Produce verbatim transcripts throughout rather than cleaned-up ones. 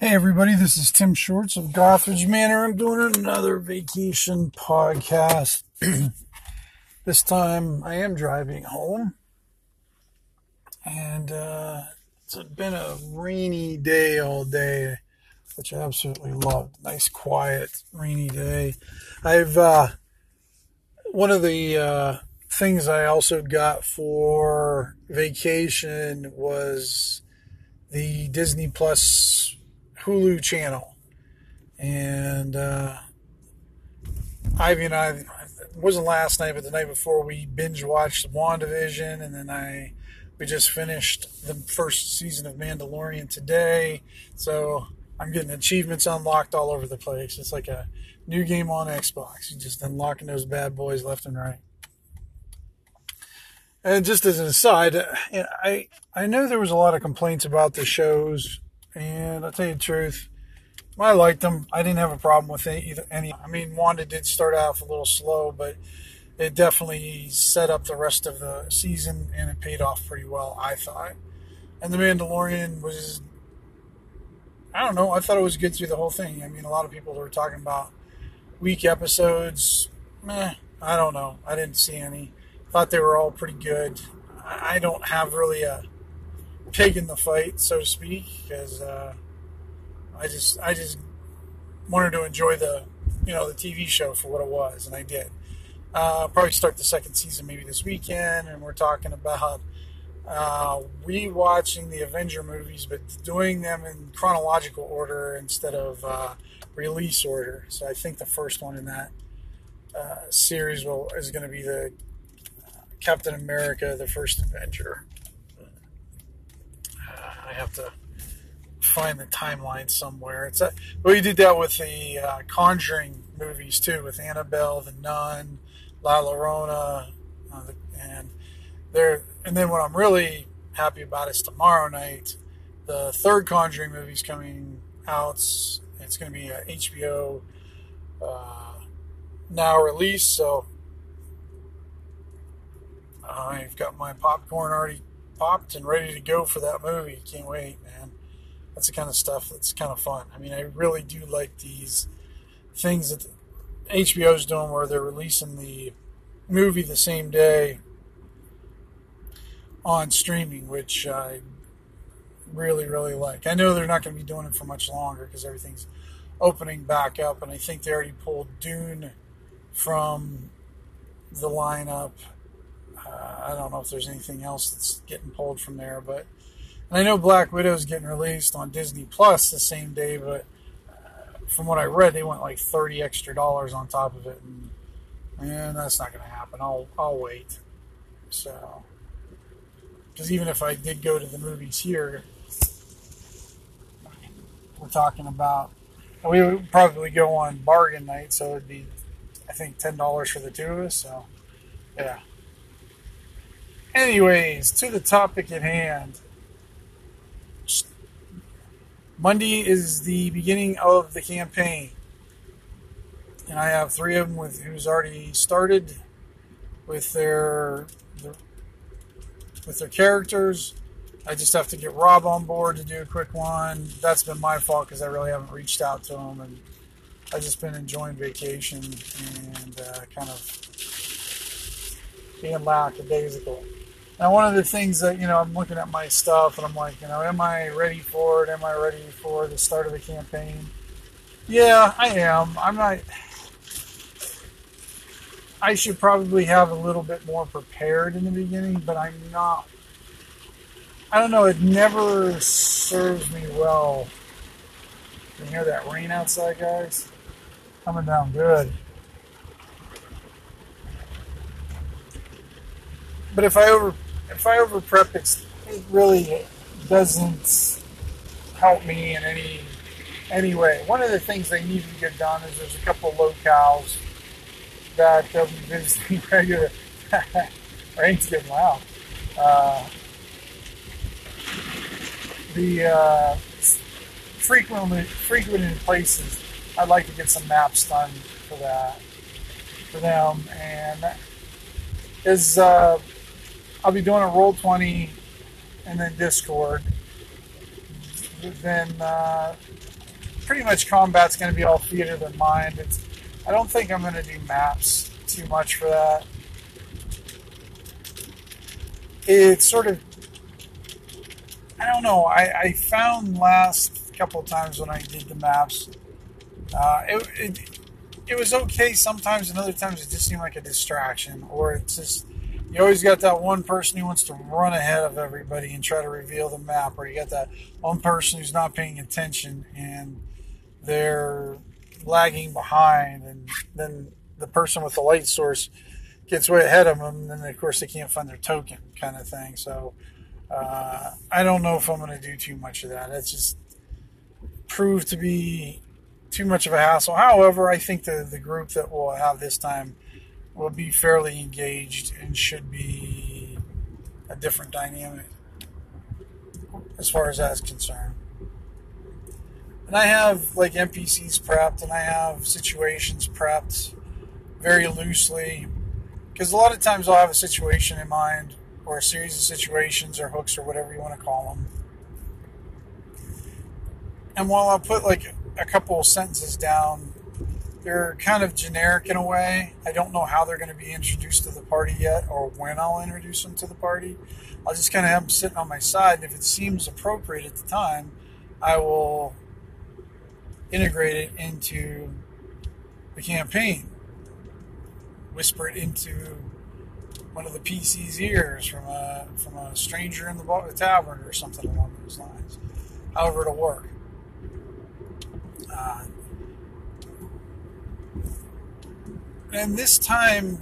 Hey everybody, this is Tim Shorts of Gothridge Manor. I'm doing another vacation podcast. This time I am driving home, and uh, it's been a rainy day all day, which I absolutely loved. Nice, quiet, rainy day. I've uh, one of the uh, things I also got for vacation was the Disney Plus Hulu channel. And uh, Ivy and I, it wasn't last night, but the night before, we binge watched WandaVision, and then I we just finished the first season of Mandalorian today. So I'm getting achievements unlocked all over the place. It's like a new game on Xbox. You're just unlocking those bad boys left and right. And just as an aside, I I know there was a lot of complaints about the shows, and I'll tell you the truth, I liked them. I didn't have a problem with either, any. I mean, Wanda did start off a little slow, but it definitely set up the rest of the season, and it paid off pretty well, I thought. And The Mandalorian was, I don't know, I thought it was good through the whole thing. I mean, a lot of people were talking about weak episodes. Meh, I don't know. I didn't see any. Thought they were all pretty good. I don't have really a pig in the fight, so to speak, because uh, I just I just wanted to enjoy the you know the T V show for what it was, and I did. Uh, I'll probably start the second season maybe this weekend, and we're talking about uh, rewatching the Avenger movies, but doing them in chronological order instead of uh, release order. So I think the first one in that uh, series will is going to be the Captain America, the First Avenger. Uh, I have to find the timeline somewhere. It's a, we did that with the uh, Conjuring movies too, with Annabelle, the Nun, La Llorona, uh, and there. And then what I'm really happy about is tomorrow night, the third Conjuring movie is coming out. It's going to be a H B O uh, now release, so I've got my popcorn already popped and ready to go for that movie. Can't wait, man. That's the kind of stuff that's kind of fun. I mean, I really do like these things that H B O's doing where they're releasing the movie the same day on streaming, which I really, really like. I know they're not going to be doing it for much longer because everything's opening back up, and I think they already pulled Dune from the lineup. Uh, I don't know if there's anything else that's getting pulled from there, but and I know Black Widow is getting released on Disney Plus the same day, but uh, from what I read, they want like thirty extra dollars on top of it, and, and that's not going to happen. I'll I'll wait. So, because even if I did go to the movies here, we're talking about we would probably go on bargain night, so it'd be I think ten dollars for the two of us. So, yeah. Anyways, to the topic at hand. Monday is the beginning of the campaign, and I have three of them with who's already started with their, their with their characters. I just have to get Rob on board to do a quick one. That's been my fault because I really haven't reached out to him, and I've just been enjoying vacation and uh, kind of being lackadaisical. Now, one of the things that, you know, I'm looking at my stuff and I'm like, you know, am I ready for it? Am I ready for the start of the campaign? Yeah, I am. I'm not. I should probably have a little bit more prepared in the beginning, but I'm not. I don't know. It never serves me well. You hear that rain outside, guys? Coming down good. But if I over if I over prep, it's, it really doesn't help me in any any way. One of the things they need to get done is there's a couple of locales that they'll be visiting regular. Rain's getting loud. Uh, the uh, frequently frequented places. I'd like to get some maps done for that for them, and is. Uh, I'll be doing a Roll twenty and then Discord. Then uh, pretty much combat's going to be all theater of the mind. It's, I don't think I'm going to do maps too much for that. It's sort of, I don't know, I, I found last couple of times when I did the maps, uh, it, it it was okay sometimes, and other times it just seemed like a distraction, or it's just, you always got that one person who wants to run ahead of everybody and try to reveal the map, or you got that one person who's not paying attention and they're lagging behind, and then the person with the light source gets way ahead of them, and then of course they can't find their token, kind of thing. So uh, I don't know if I'm going to do too much of that. It's just proved to be too much of a hassle. However, I think the, the group that we'll have this time will be fairly engaged and should be a different dynamic as far as that's concerned. And I have like N P Cs prepped, and I have situations prepped very loosely, because a lot of times I'll have a situation in mind, or a series of situations or hooks or whatever you want to call them. And while I'll put like a couple of sentences down, they're kind of generic in a way. I don't know how they're going to be introduced to the party yet, or when I'll introduce them to the party. I'll just kind of have them sitting on my side, and if it seems appropriate at the time, I will integrate it into the campaign. Whisper it into one of the P C's ears from a from a stranger in the tavern or something along those lines. However it'll work. Uh, and this time,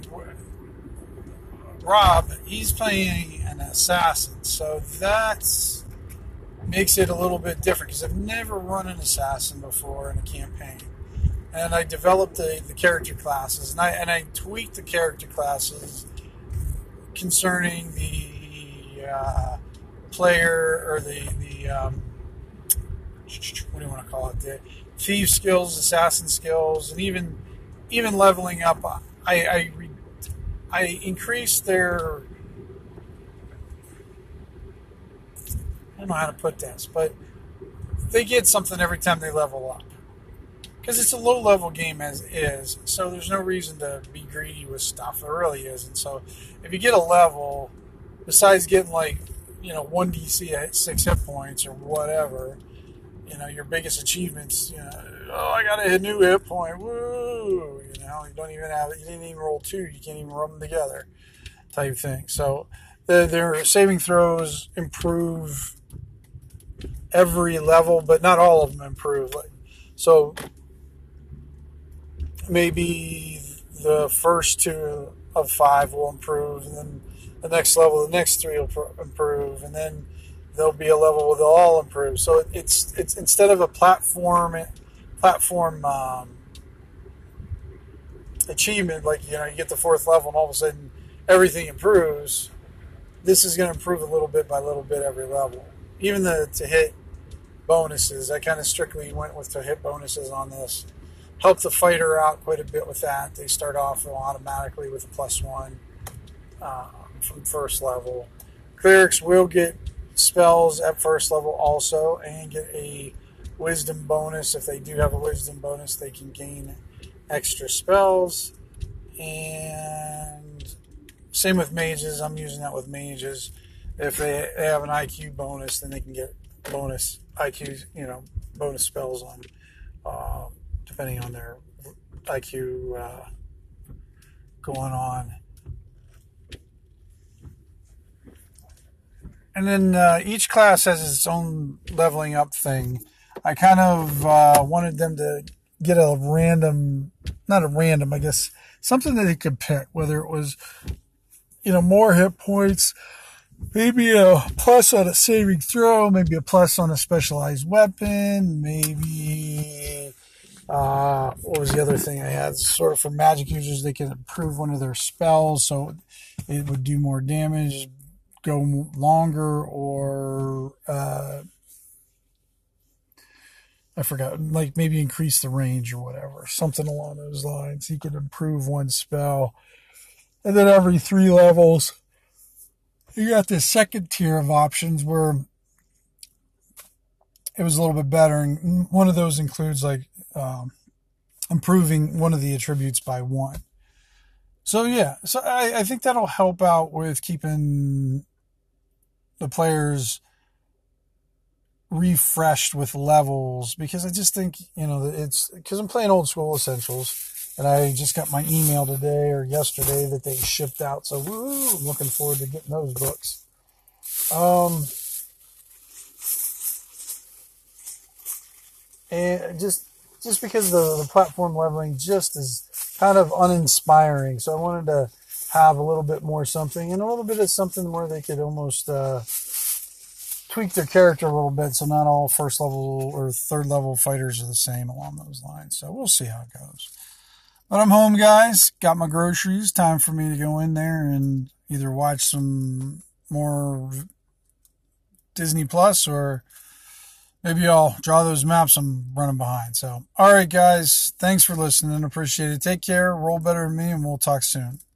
Rob, he's playing an assassin, so that makes it a little bit different, because I've never run an assassin before in a campaign. And I developed the, the character classes, and I and I tweaked the character classes concerning the uh, player, or the the um, what do you want to call it? The thief skills, assassin skills, and even even leveling up. I I, re, I increased their. I don't know how to put this, but they get something every time they level up. Because it's a low-level game as is, so there's no reason to be greedy with stuff. There really isn't. So if you get a level, besides getting like, you know, one D C at six hit points or whatever, you know, your biggest achievements, you know, oh, I got a new hit point, woo, you know, you don't even have, you didn't even roll two, you can't even rub them together, type thing. So the, their saving throws improve every level, but not all of them improve. Like, so maybe the first two of five will improve, and then the next level, the next three will improve, and then there'll be a level where they'll all improve. So it's it's instead of a platform platform um, achievement, like, you know, you get the fourth level and all of a sudden everything improves. This is going to improve a little bit by little bit every level. Even the to hit bonuses, I kind of strictly went with to hit bonuses on this. Help the fighter out quite a bit with that. They start off automatically with a plus one uh, from first level. Clerics will get spells at first level also, and get a wisdom bonus. If they do have a wisdom bonus, they can gain extra spells. And same with mages. I'm using that with mages. If they have an I Q bonus, then they can get bonus I Q, you know, bonus spells on, uh, depending on their I Q uh, going on. And then uh, each class has its own leveling up thing. I kind of uh, wanted them to get a random, not a random, I guess, something that they could pick, whether it was, you know, more hit points, maybe a plus on a saving throw, maybe a plus on a specialized weapon, maybe, uh, what was the other thing I had? Sort of for magic users, they could improve one of their spells so it would do more damage, go longer, or, uh, I forgot, like maybe increase the range or whatever, something along those lines. He could improve one spell. And then every three levels, you got this second tier of options where it was a little bit better. And one of those includes like um, improving one of the attributes by one. So yeah, so I, I think that'll help out with keeping the players refreshed with levels, because I just think, you know, it's because I'm playing old school Essentials, and I just got my email today or yesterday that they shipped out. So woo, I'm looking forward to getting those books. Um, and just just because the, the platform leveling just is kind of uninspiring. So I wanted to have a little bit more something, and a little bit of something where they could almost uh, tweak their character a little bit, so not all first level or third level fighters are the same along those lines. So we'll see how it goes. But I'm home, guys. Got my groceries. Time for me to go in there and either watch some more Disney Plus, or maybe I'll draw those maps I'm running behind. So, all right, guys. Thanks for listening. Appreciate it. Take care. Roll better than me, and we'll talk soon.